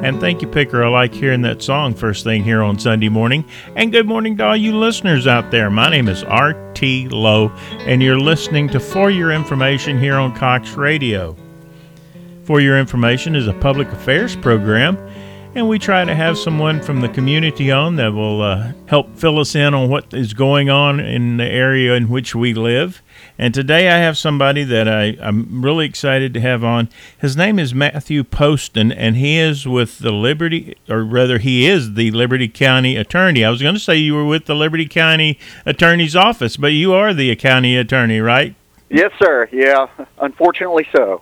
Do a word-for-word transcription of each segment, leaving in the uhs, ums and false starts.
And thank you, Picker. I like hearing that song first thing here on Sunday morning. And good morning to all you listeners out there. My name is R T Lowe, and you're listening to For Your Information here on Cox Radio. For Your Information is a public affairs program, and we try to have someone from the community on that will uh, help fill us in on what is going on in the area in which we live. And today I have somebody that I, I'm really excited to have on. His name is Matthew Poston, and he is with the Liberty, or rather he is the Liberty County Attorney. I was going to say you were with the Liberty County Attorney's Office, but you are the county attorney, right? Yes, sir. Yeah, unfortunately so.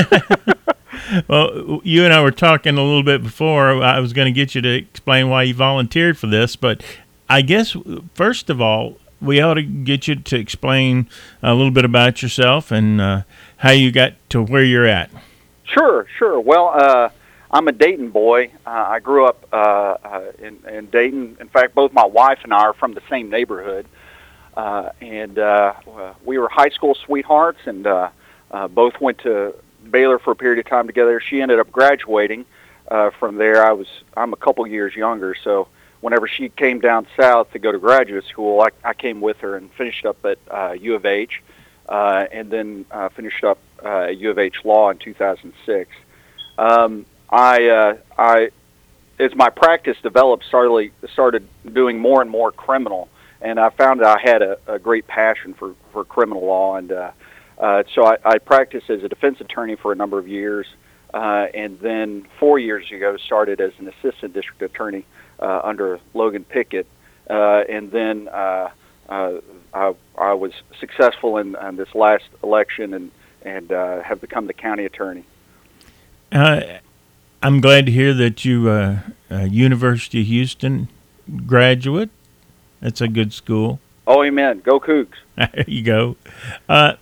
Well, you and I were talking a little bit before. I was going to get you to explain why you volunteered for this, but I guess, first of all, we ought to get you to explain a little bit about yourself and uh, how you got to where you're at. Sure, sure. Well, uh, I'm a Dayton boy. Uh, I grew up uh, uh, in, in Dayton. In fact, both my wife and I are from the same neighborhood. Uh, and uh, we were high school sweethearts, and uh, uh, both went to Baylor for a period of time together. She ended up graduating uh, from there. I was I'm a couple years younger, so whenever she came down south to go to graduate school, I, I came with her and finished up at uh, U of H, uh, and then uh, finished up uh, at U of H Law in two thousand six. Um, I uh, I as my practice developed, started started doing more and more criminal, and I found that I had a, a great passion for for criminal law, and uh, Uh, so I, I practiced as a defense attorney for a number of years, uh, and then four years ago started as an assistant district attorney uh, under Logan Pickett, uh, and then uh, uh, I, I was successful in, in this last election and, and uh, have become the county attorney. Uh, I'm glad to hear that you uh, uh, University of Houston graduate. That's a good school. Oh, amen. Go Cougs. There you go. Uh,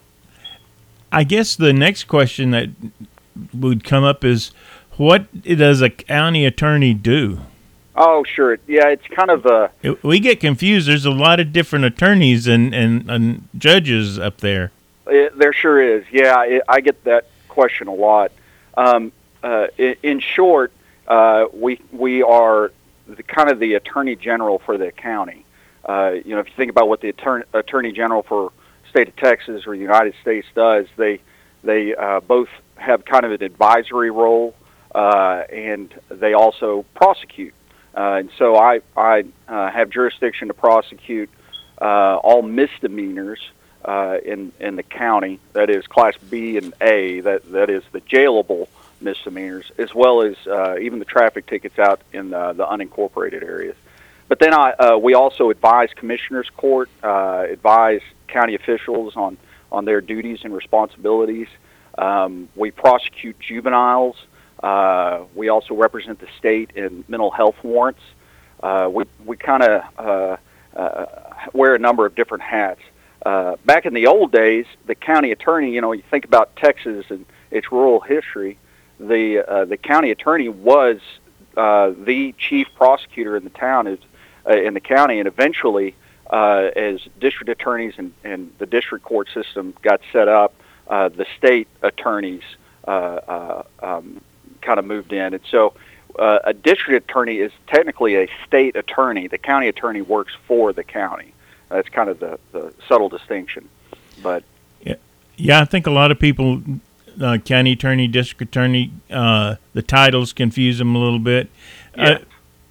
I guess the next question that would come up is, what does a county attorney do? Oh, sure. Yeah, it's kind of a... It, we get confused. There's a lot of different attorneys and, and, and judges up there. It, there sure is. Yeah, it, I get that question a lot. Um, uh, in, in short, uh, we we are the, kind of the attorney general for the county. Uh, you know, if you think about what the attorney, attorney general for state of Texas or the United States does, they they uh, both have kind of an advisory role, uh, and they also prosecute. Uh, and so I I uh, have jurisdiction to prosecute uh, all misdemeanors uh, in in the county. That is Class B and A. That that is the jailable misdemeanors, as well as uh, even the traffic tickets out in the, the unincorporated areas. But then I uh, we also advise commissioners court, uh, advise county officials on, on their duties and responsibilities. Um, we prosecute juveniles. Uh, we also represent the state in mental health warrants. Uh, we we kind of uh, uh, wear a number of different hats. Uh, back in the old days, the county attorney, you know, you think about Texas and its rural history, the uh, the county attorney was uh, the chief prosecutor in the town, is uh, in the county, and eventually, Uh, as district attorneys and, and the district court system got set up, uh, the state attorneys uh, uh, um, kind of moved in. And so uh, a district attorney is technically a state attorney. The county attorney works for the county. That's kind of the, the subtle distinction. But yeah, yeah, I think a lot of people, uh, county attorney, district attorney, uh, the titles confuse them a little bit. Yeah. Uh,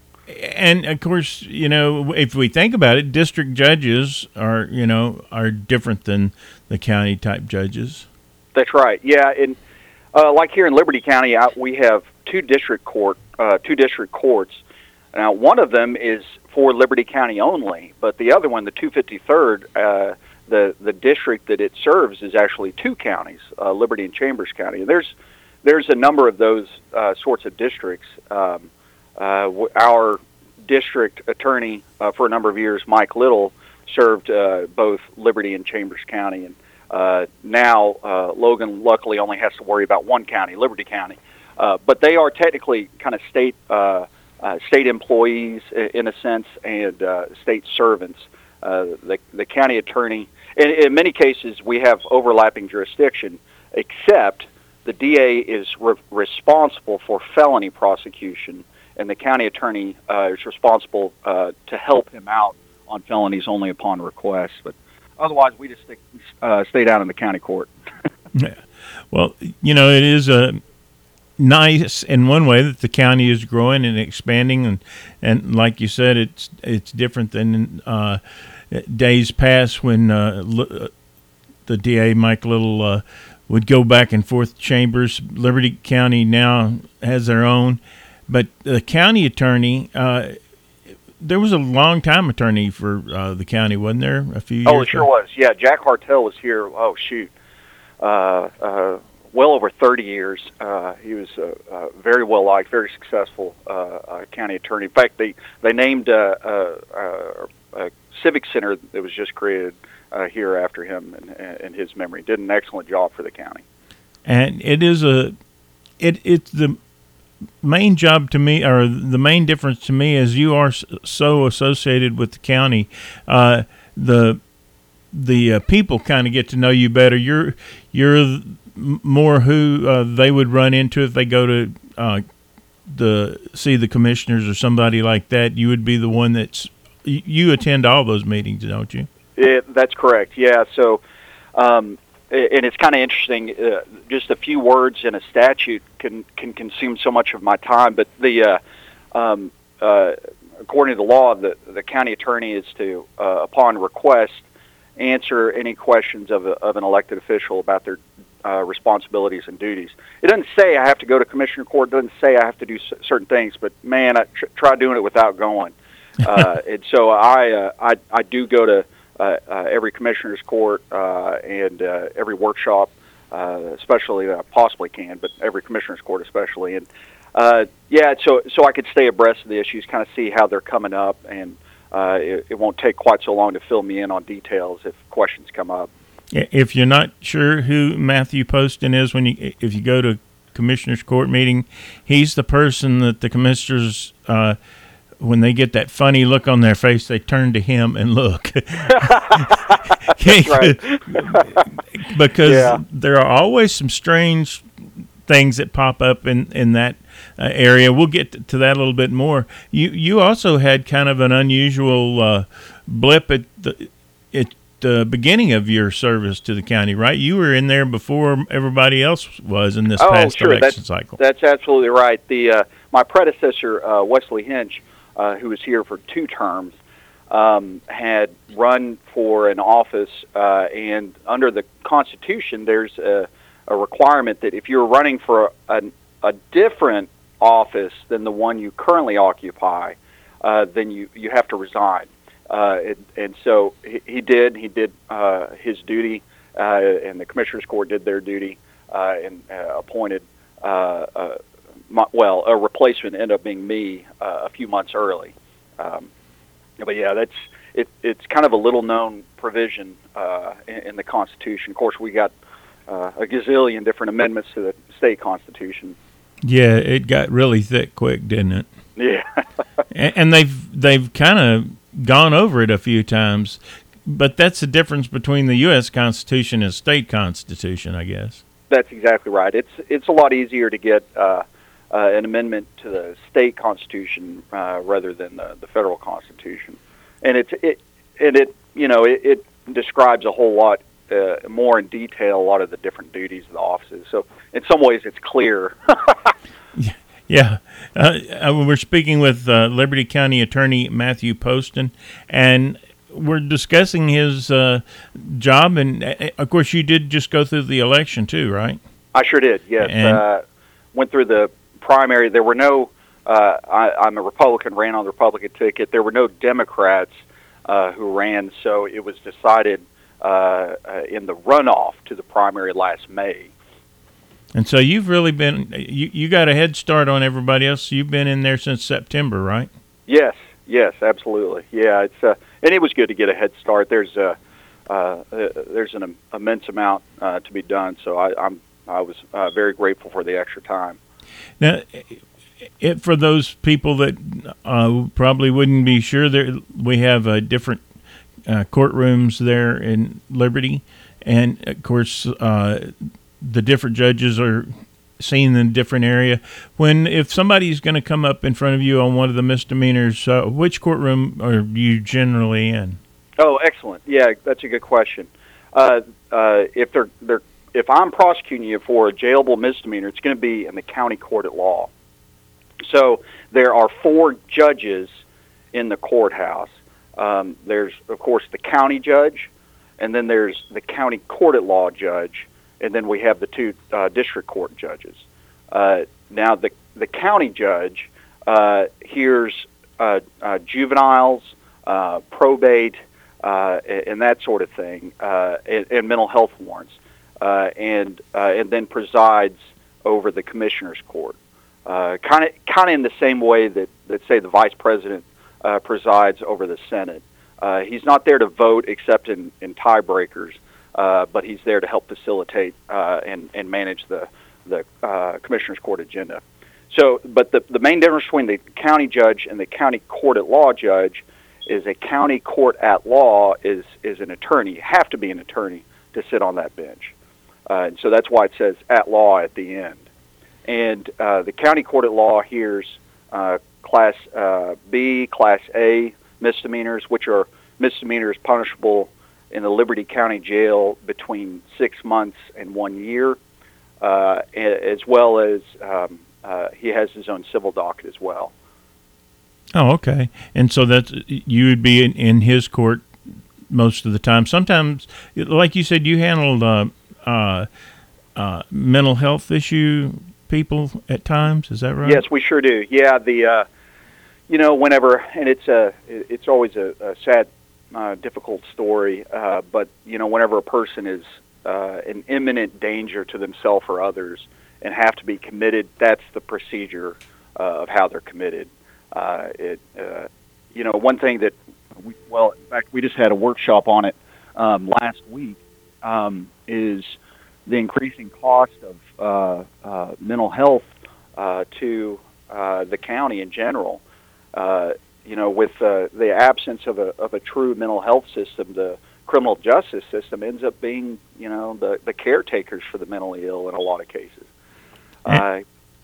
And of course, you know, if we think about it, district judges are, you know, are different than the county type judges. That's right. Yeah, and uh, like here in Liberty County, I, we have two district court, uh, two district courts. Now, one of them is for Liberty County only, but the other one, the two fifty-third, uh, the the district that it serves is actually two counties, uh, Liberty and Chambers County. And there's there's a number of those uh, sorts of districts. Um, Uh, our district attorney uh, for a number of years, Mike Little, served uh, both Liberty and Chambers County, and uh, now uh, Logan luckily only has to worry about one county, Liberty County. Uh, but they are technically kind of state uh, uh, state employees in a sense, and uh, state servants. Uh, the the county attorney, in, in many cases, we have overlapping jurisdiction, except the D A is re- responsible for felony prosecution, and the county attorney uh, is responsible uh, to help him out on felonies only upon request. But otherwise, we just stick, uh, stay down in the county court. Yeah. Well, you know, it is a nice in one way that the county is growing and expanding, and and like you said, it's it's different than uh, days past when uh, the D A Mike Little uh, would go back and forth chambers. Liberty County now has their own, but the county attorney. Uh, there was a long-time attorney for uh, the county, wasn't there? A few years. Oh, it sure was. Yeah, Jack Hartel was here. Oh, shoot. Uh, uh, well over thirty years. Uh, he was uh, uh, very well liked, very successful uh, uh, county attorney. In fact, they they named uh, uh, uh, a civic center that was just created uh, here after him in, in his memory. Did an excellent job for the county. And it is a, it it's the main job to me, or the main difference to me, is you are so associated with the county. Uh, the the uh, people kind of get to know you better. You're you're more who uh, they would run into if they go to uh, the see the commissioners or somebody like that. You would be the one that's you attend all those meetings, don't you? Yeah, that's correct. Yeah. So, um, and it's kind of interesting. Uh, just a few words in a statute can can consume so much of my time. But the uh, um, uh, according to the law, the the county attorney is to, uh, upon request, answer any questions of a, of an elected official about their uh, responsibilities and duties. It doesn't say I have to go to commissioner court. It doesn't say I have to do c- certain things. But man, I tr- try doing it without going. Uh, and so I, uh, I I do go to uh, uh, every commissioner's court uh, and uh, every workshop, uh, especially that I possibly can, but every commissioner's court especially. And uh, yeah, so so I could stay abreast of the issues, kind of see how they're coming up, and uh, it, it won't take quite so long to fill me in on details if questions come up. If you're not sure who Matthew Poston is, when you if you go to commissioner's court meeting, he's the person that the commissioners. Uh, When they get that funny look on their face, they turn to him and look. That's right. Because yeah. there are always some strange things that pop up in, in that uh, area. We'll get to that a little bit more. You you also had kind of an unusual uh, blip at the at the beginning of your service to the county, right? You were in there before everybody else was in this oh, past sure. election that's, cycle. That's absolutely right. The uh, my predecessor, uh, Wesley Hinch, Uh, who was here for two terms, um, had run for an office, uh, and under the Constitution, there's a, a requirement that if you're running for a, a different office than the one you currently occupy, uh, then you, you have to resign. Uh, and, and so he, he did. He did uh, his duty, uh, and the Commissioners Court did their duty, uh, and uh, appointed uh, uh, My, well, a replacement ended up being me uh, a few months early. Um, but yeah, that's it. It's kind of a little-known provision uh, in, in the Constitution. Of course, we got uh, a gazillion different amendments to the state Constitution. Yeah, it got really thick quick, didn't it? Yeah. and, and they've they've kind of gone over it a few times, but that's the difference between the U S Constitution and state Constitution, I guess. That's exactly right. It's it's a lot easier to get Uh, Uh, an amendment to the state constitution uh, rather than the, the federal constitution, and it's it and it you know it, it describes a whole lot uh, more in detail a lot of the different duties of the offices. So in some ways, it's clear. yeah, uh, we're speaking with uh, Liberty County Attorney Matthew Poston, and we're discussing his uh, job. And uh, of course, you did just go through the election too, right? I sure did. Yes, and, uh, went through the primary. There were no, uh, I, I'm a Republican, ran on the Republican ticket. There were no Democrats uh, who ran, so it was decided uh, uh, in the runoff to the primary last May. And so you've really been, you, you got a head start on everybody else. You've been in there since September, right? Yes, yes, absolutely. Yeah, it's uh, and it was good to get a head start. There's a, uh, uh, there's an immense amount uh, to be done, so I, I'm I was uh, very grateful for the extra time. Now, it, for those people that uh, probably wouldn't be sure, there we have uh, different uh, courtrooms there in Liberty, and of course, uh, the different judges are seen in a different area. When if somebody's going to come up in front of you on one of the misdemeanors, uh, which courtroom are you generally in? Oh, excellent. Yeah, that's a good question. Uh, uh, if they're they're if I'm prosecuting you for a jailable misdemeanor, it's going to be in the county court at law. So there are four judges in the courthouse. Um, there's, of course, the county judge, and then there's the county court at law judge, and then we have the two uh, district court judges. Uh, now, the the county judge uh, hears uh, uh, juveniles, uh, probate, uh, and that sort of thing, uh, and, and mental health warrants, uh, and uh, and then presides over the commissioner's court. Kind of, kind of in the same way that, that say, the vice president uh, presides over the Senate. Uh, he's not there to vote except in, in tiebreakers, uh, but he's there to help facilitate uh, and, and manage the the uh, commissioner's court agenda. So, but the the main difference between the county judge and the county court at law judge is a county court at law is is an attorney. You have to be an attorney to sit on that bench, uh, and so that's why it says at law at the end. And uh, the county court at law hears uh, Class uh, B, Class A misdemeanors, which are misdemeanors punishable in the Liberty County Jail between six months and one year, uh, as well as um, uh, he has his own civil docket as well. Oh, okay. And so that's you would be in, in his court most of the time. Sometimes, like you said, you handled uh, uh, uh, mental health issue people at times. Is that right? Yes, we sure do. Yeah, the uh, you know, whenever, and it's a it's always a, a sad, uh, difficult story. Uh, but you know, whenever a person is uh, in imminent danger to themselves or others and have to be committed, that's the procedure uh, of how they're committed. Uh, it uh, you know, one thing that we, well, in fact, we just had a workshop on it um, last week. Um, is the increasing cost of uh, uh, mental health uh, to uh, the county in general. Uh, you know, with uh, the absence of a of a true mental health system, the criminal justice system ends up being, you know, the, the caretakers for the mentally ill in a lot of cases. Uh,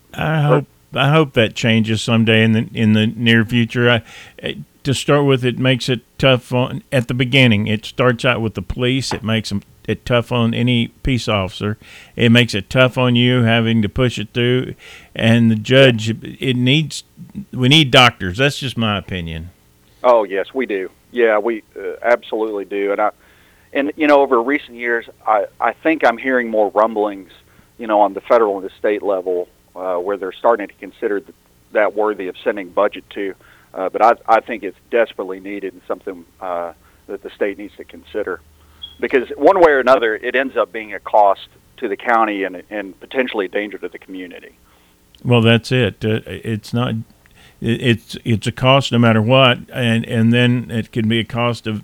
I hope I hope that changes someday in the in the near future. I, to start with, it makes it tough on at the beginning. It starts out with the police. It makes them it tough on any peace officer. It makes it tough on you having to push it through, and the judge. It needs. We need doctors. That's just my opinion. Oh yes, we do. Yeah, we uh, absolutely do. And I, and you know, over recent years, I I think I'm hearing more rumblings, you know, on the federal and the state level, uh, where they're starting to consider th- that worthy of sending budget to. Uh, but I I think it's desperately needed and something uh, that the state needs to consider. Because one way or another, it ends up being a cost to the county and and potentially a danger to the community. Well, that's it. Uh, it's not. It's it's a cost no matter what, and and then it can be a cost of,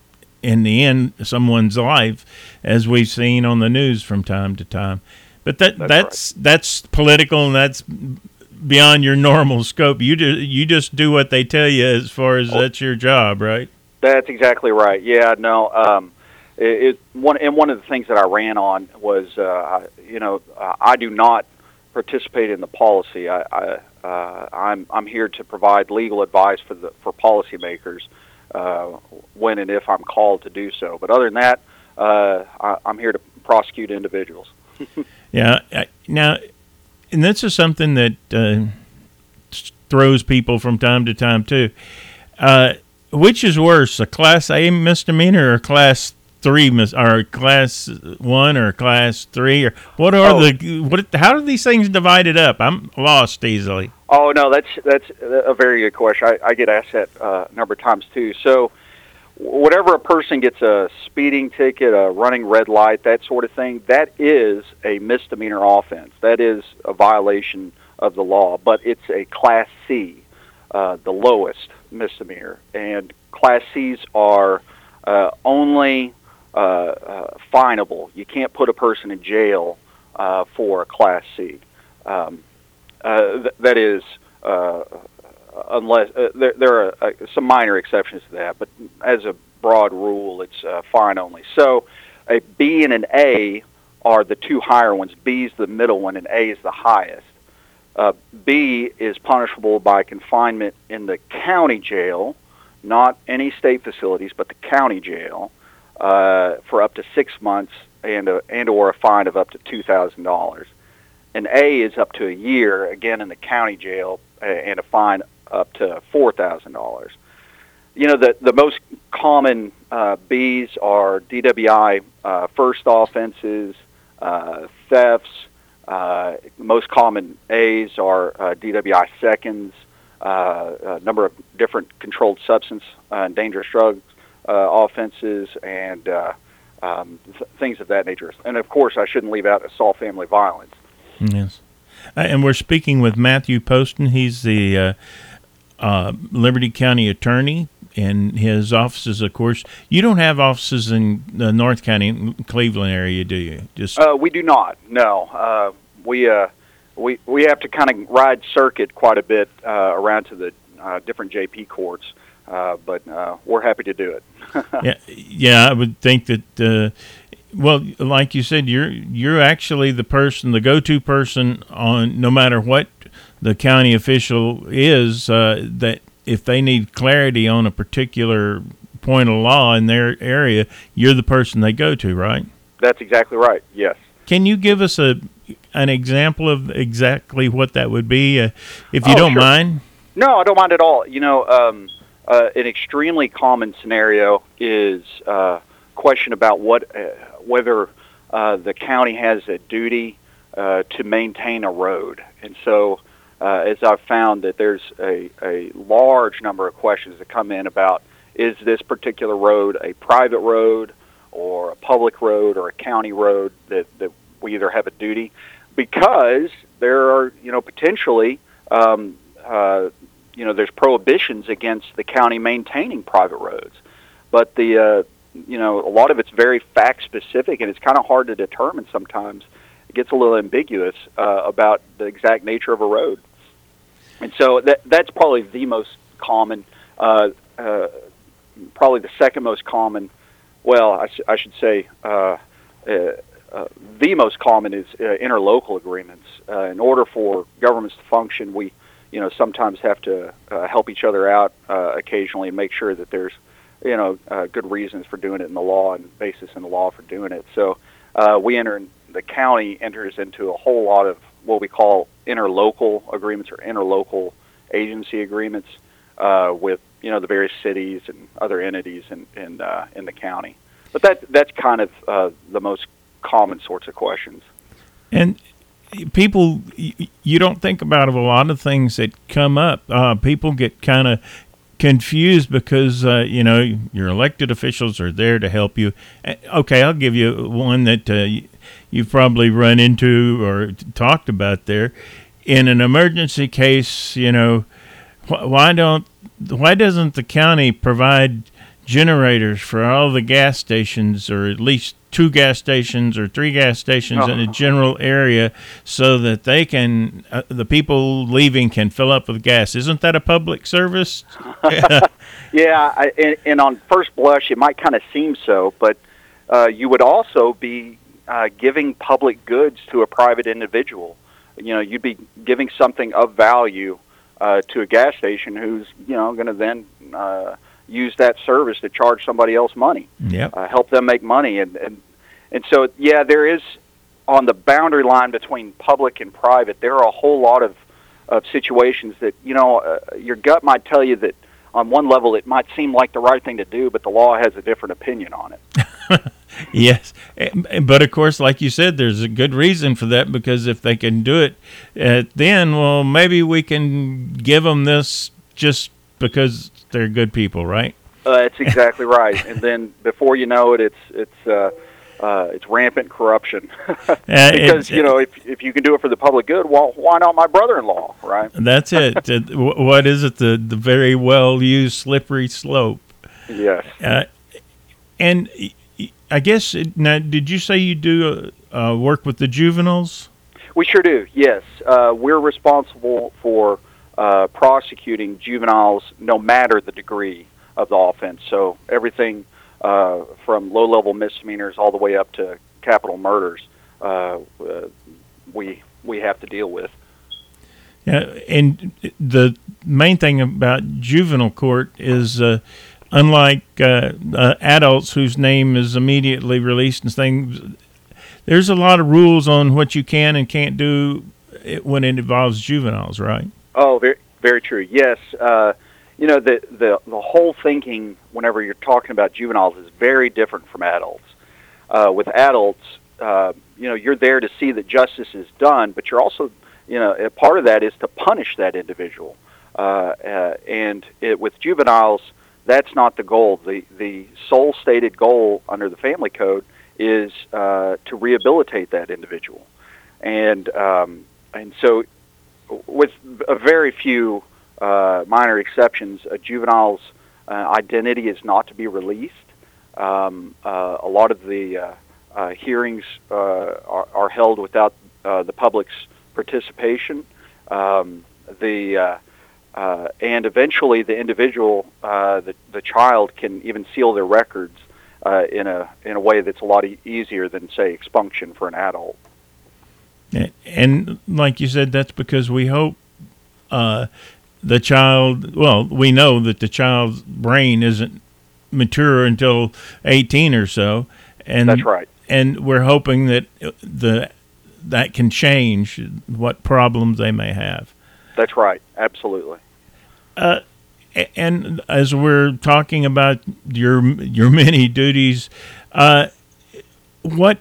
in the end, someone's life, as we've seen on the news from time to time. But that that's that's, right. that's political, and that's beyond your normal scope. You do, you just do what they tell you as far as oh, that's your job, right? That's exactly right. Yeah, no. Um, It, it one and one of the things that I ran on was, uh, you know, uh, I do not participate in the policy. I, I uh, I'm I'm here to provide legal advice for the for policymakers uh, when and if I'm called to do so. But other than that, uh, I, I'm here to prosecute individuals. Yeah. Now, and this is something that uh, throws people from time to time too. Uh, which is worse, a Class A misdemeanor or a Class Three mis- or class one or class three or what are oh. the what? How are these things divided up? I'm lost easily. Oh no, that's that's a very good question. I, I get asked that uh, a number of times too. So, whatever a person gets a speeding ticket, a running red light, that sort of thing, that is a misdemeanor offense. That is a violation of the law. But it's a Class C, uh, the lowest misdemeanor, and Class C's are uh, only Uh, uh, finable. You can't put a person in jail uh, for a Class C. Um, uh, th- that is, uh, unless uh, there, there are uh, some minor exceptions to that, but as a broad rule, it's uh, fine only. So, a B and an A are the two higher ones. B is the middle one, and A is the highest. Uh, B is punishable by confinement in the county jail, not any state facilities, but the county jail, uh, for up to six months and a, and or a fine of up to two thousand dollars. And A is up to a year, again in the county jail, uh, and a fine up to four thousand dollars. You know, the, the most common uh, B's are D W I uh, first offenses, uh, thefts. Uh, most common A's are uh, D W I seconds, uh, a number of different controlled substance uh, and dangerous drugs uh, offenses, and uh, um, th- things of that nature. And, of course, I shouldn't leave out assault family violence. Yes. Uh, and we're speaking with Matthew Poston. He's the uh, uh, Liberty County Attorney. And his offices, of course, you don't have offices in the North County, Cleveland area, do you? Just uh, we do not. No, uh, we uh, we we have to kind of ride circuit quite a bit uh, around to the uh, different J P courts, uh, but uh, we're happy to do it. yeah, yeah, I would think that. Uh, well, like you said, you're you're actually the person, the go-to person on no matter what the county official is uh, that. If they need clarity on a particular point of law in their area, you're the person they go to, right? That's exactly right, yes. Can you give us a an example of exactly what that would be, uh, if you oh, don't sure. mind? No, I don't mind at all. You know, um, uh, an extremely common scenario is a uh, question about what uh, whether uh, the county has a duty uh, to maintain a road. And so Uh, as I've found that there's a, a large number of questions that come in about, is this particular road a private road or a public road or a county road that, that we either have a duty? Because there are, you know, potentially, um, uh, you know, there's prohibitions against the county maintaining private roads. But the, uh, you know, a lot of it's very fact specific, and it's kind of hard to determine sometimes. It gets a little ambiguous uh, about the exact nature of a road. And so that that's probably the most common, uh, uh, probably the second most common, well, I, sh- I should say uh, uh, uh, the most common is uh, interlocal agreements. Uh, in order for governments to function, we, you know, sometimes have to uh, help each other out uh, occasionally and make sure that there's, you know, uh, good reasons for doing it in the law and basis in the law for doing it. So uh, we enter, in, the county enters into a whole lot of what we call interlocal agreements or interlocal agency agreements uh, with, you know, the various cities and other entities in in, uh, in the county. But that that's kind of uh, the most common sorts of questions. And people, you don't think about a lot of things that come up. Uh, people get kind of confused because, uh, you know, your elected officials are there to help you. Okay, I'll give you one that uh, you've probably run into or talked about there. In an emergency case, you know, wh- why don't, why doesn't the county provide generators for all the gas stations, or at least two gas stations or three gas stations oh. in a general area, so that they can, uh, the people leaving can fill up with gas? Isn't that a public service? yeah, I, and, and on first blush, it might kind of seem so, but uh, you would also be uh, giving public goods to a private individual. You know, you'd be giving something of value uh, to a gas station who's, you know, going to then uh, use that service to charge somebody else money, yep. uh, help them make money. And, and, and so, yeah, there is, on the boundary line between public and private, there are a whole lot of, of situations that, you know, uh, your gut might tell you that on one level it might seem like the right thing to do, but the law has a different opinion on it. Yes, but of course, like you said, there's a good reason for that, because if they can do it, uh, then, well, maybe we can give them this just because they're good people, right? Uh, that's exactly right. And then before you know it, it's it's uh, uh, it's rampant corruption. Because, you know, if if you can do it for the public good, well, why not my brother-in-law, right? That's it. What is it? The the very well used slippery slope. Yes. Uh, and I guess, now, did you say you do uh, work with the juveniles? We sure do, yes. Uh, we're responsible for uh, prosecuting juveniles no matter the degree of the offense. So everything uh, from low-level misdemeanors all the way up to capital murders. uh, uh, we we have to deal with. Yeah, and the main thing about juvenile court is, uh, unlike uh, uh, adults whose name is immediately released and things, there's a lot of rules on what you can and can't do when it involves juveniles, right? Oh, very very true. Yes, uh, you know the the the whole thinking whenever you're talking about juveniles is very different from adults. Uh, with adults, uh, you know, you're there to see that justice is done, but you're also, you know, a part of that is to punish that individual. Uh, uh, and it, with juveniles, that's not the goal. The the sole stated goal under the Family Code is uh, to rehabilitate that individual, and um, and so, with a very few uh, minor exceptions, a juvenile's uh, identity is not to be released. Um, uh, a lot of the uh, uh, hearings uh, are, are held without uh, the public's participation. Um, the uh, uh, and eventually, the individual, uh, the the child, can even seal their records uh, in a in a way that's a lot e- easier than, say, expunction for an adult. And like you said, that's because we hope uh, the child. Well, we know that the child's brain isn't mature until eighteen or so, and that's right. And we're hoping that the that can change what problems they may have. That's right. Absolutely. Uh, and as we're talking about your your many duties, uh, what?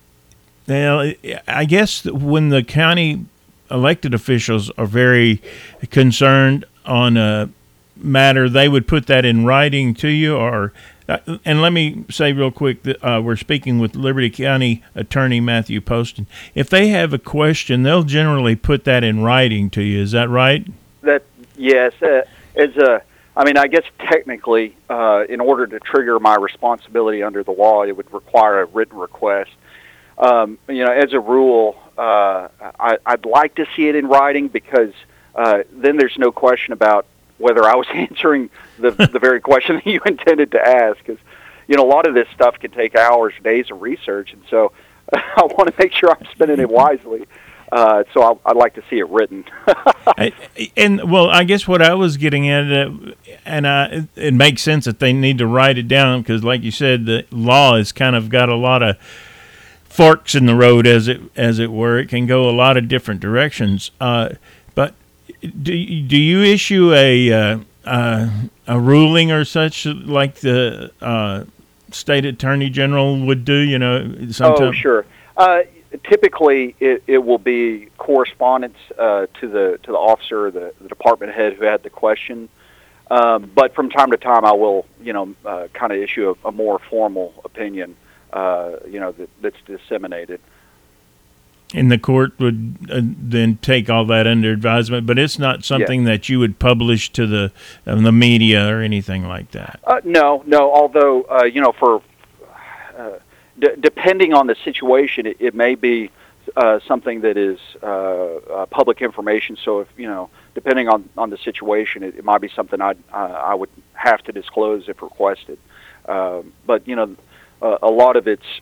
Now, I guess when the county elected officials are very concerned on a matter, they would put that in writing to you, or uh, and let me say real quick that uh, we're speaking with Liberty County Attorney Matthew Poston. If they have a question, they'll generally put that in writing to you. Is that right? That yes, uh, as a, I mean, I guess technically, uh, in order to trigger my responsibility under the law, it would require a written request. Um, you know, as a rule, uh, I, I'd like to see it in writing because uh, then there's no question about whether I was answering the the very question that you intended to ask. Because, you know, a lot of this stuff can take hours, days of research, and so I want to make sure I'm spending it wisely. Uh, so I'll, I'd like to see it written. I, and, well, I guess what I was getting at, uh, and uh, it makes sense that they need to write it down because, like you said, the law has kind of got a lot of forks in the road, as it as it were. It can go a lot of different directions. Uh, but do do you issue a uh, uh, a ruling or such like the uh, state attorney general would do? You know, sometimes. Oh, sure. Uh, typically, it, it will be correspondence uh, to the to the officer, or the, the department head who had the question. Um, but from time to time, I will, you know, uh, kind of issue a, a more formal opinion. Uh, you know, that, that's disseminated. And the court would uh, then take all that under advisement, but it's not something yeah. that you would publish to the uh, the media or anything like that. Uh, no, no. Although, uh, you know, for uh, d- depending on the situation, it, it may be uh, something that is uh, uh, public information. So, if you know, depending on, on the situation, it, it might be something I uh, I would have to disclose if requested. Uh, but you know. Uh, a lot of it's,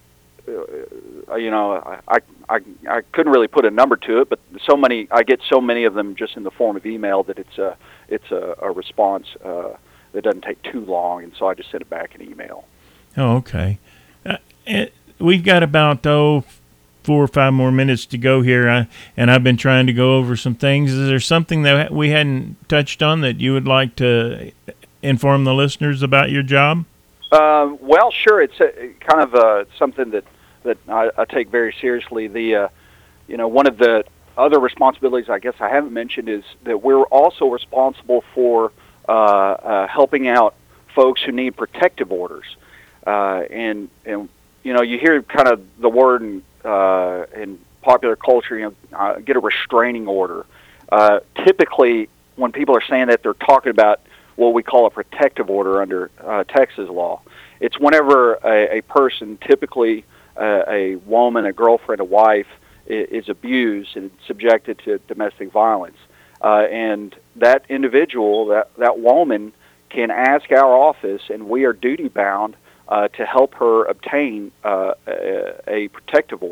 uh, you know, I, I I couldn't really put a number to it, but so many I get so many of them just in the form of email that it's a it's a, a response uh, that doesn't take too long, and so I just send it back in email. Oh, okay. Uh, it, we've got about oh four or five more minutes to go here, I, and I've been trying to go over some things. Is there something that we hadn't touched on that you would like to inform the listeners about your job? Uh, well, sure. It's a, kind of uh, something that that I, I take very seriously. The uh, you know, one of the other responsibilities I guess I haven't mentioned is that we're also responsible for uh, uh, helping out folks who need protective orders. Uh, and and you know, you hear kind of the word in, uh, in popular culture, you know, uh, get a restraining order. Uh, typically, when people are saying that, they're talking about what we call a protective order under uh, Texas law. It's whenever a, a person, typically uh, a woman, a girlfriend, a wife, is, is abused and subjected to domestic violence. Uh, and that individual, that, that woman, can ask our office, and we are duty-bound uh, to help her obtain uh, a, a protective order.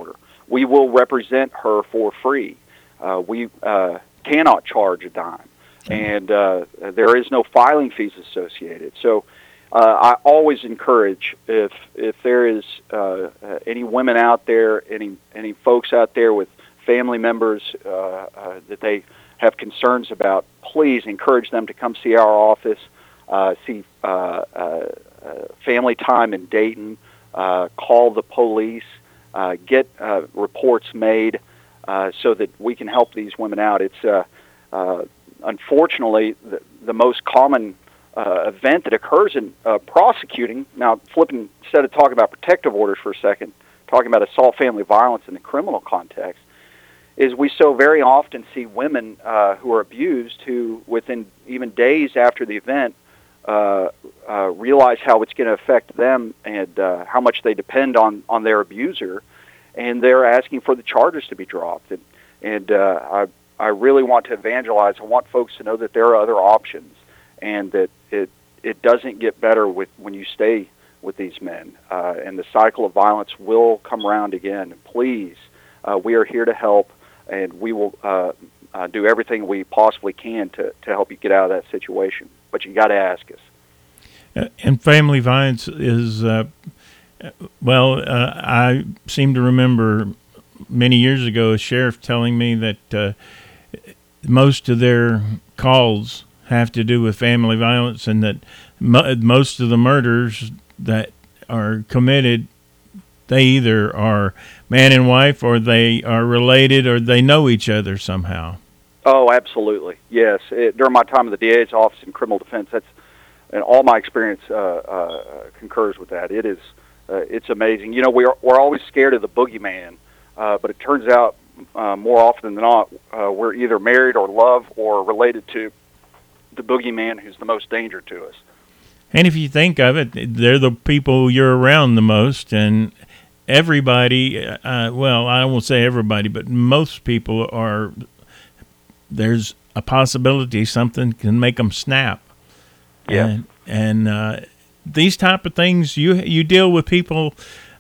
we will represent her for free. Uh, we uh, cannot charge a dime, and uh, there is no filing fees associated. So uh, I always encourage, if if there is uh, uh, any women out there, any any folks out there with family members uh, uh, that they have concerns about, please encourage them to come see our office, uh, see uh, uh, uh, Family Time in Dayton, uh, call the police, uh, get uh, reports made uh, so that we can help these women out. It's uh, uh, unfortunately the, the most common uh, event that occurs in uh, prosecuting. Now, flipping, instead of talking about protective orders for a second, talking about assault family violence in the criminal context, is we so very often see women uh, who are abused who, within even days after the event, uh, uh, realize how it's going to affect them and uh, how much they depend on, on their abuser, and they're asking for the charges to be dropped. And, and uh, I, I really want to evangelize. I want folks to know that there are other options, and that it it doesn't get better with when you stay with these men, uh, and the cycle of violence will come around again. Please, uh, we are here to help. And we will uh, uh, do everything we possibly can to, to help you get out of that situation. But you got to ask us. Uh, and family violence is, uh, well, uh, I seem to remember many years ago a sheriff telling me that uh, most of their calls have to do with family violence, and that mo- most of the murders that are committed, they either are man and wife, or they are related, or they know each other somehow. Oh, absolutely. Yes. It, during my time at the D A's office in criminal defense, that's, and all my experience uh, uh, concurs with that. It is, uh, it's amazing. You know, we're we're always scared of the boogeyman, uh, but it turns out uh, more often than not, uh, we're either married or love or related to the boogeyman, who's the most danger to us. And if you think of it, they're the people you're around the most, and everybody, uh, well, I won't say everybody, but most people are, there's a possibility something can make them snap. Yeah. And, and uh, these type of things, you you deal with people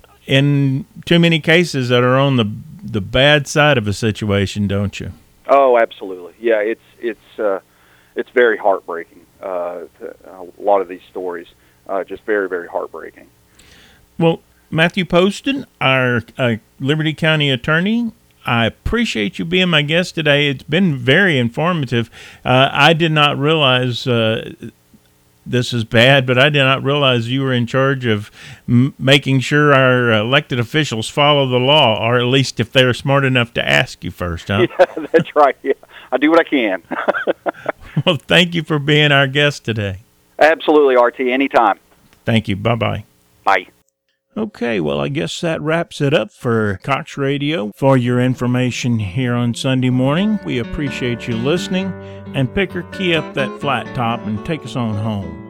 in too many cases that are on the the bad side of a situation, don't you? Oh, absolutely. Yeah, it's it's uh, it's very heartbreaking. Uh, a lot of these stories, uh, just very, very heartbreaking. Well, Matthew Poston, our uh, Liberty County attorney, I appreciate you being my guest today. It's been very informative. Uh, I did not realize uh, this is bad, but I did not realize you were in charge of m- making sure our elected officials follow the law, or at least if they're smart enough to ask you first, huh? Yeah, that's right. Yeah, I do what I can. Well, thank you for being our guest today. Absolutely, R T. Anytime. Thank you. Bye-bye. Bye. Okay, well, I guess that wraps it up for Cox Radio. For your information here on Sunday morning, we appreciate you listening, and Picker, key up that flat top and take us on home.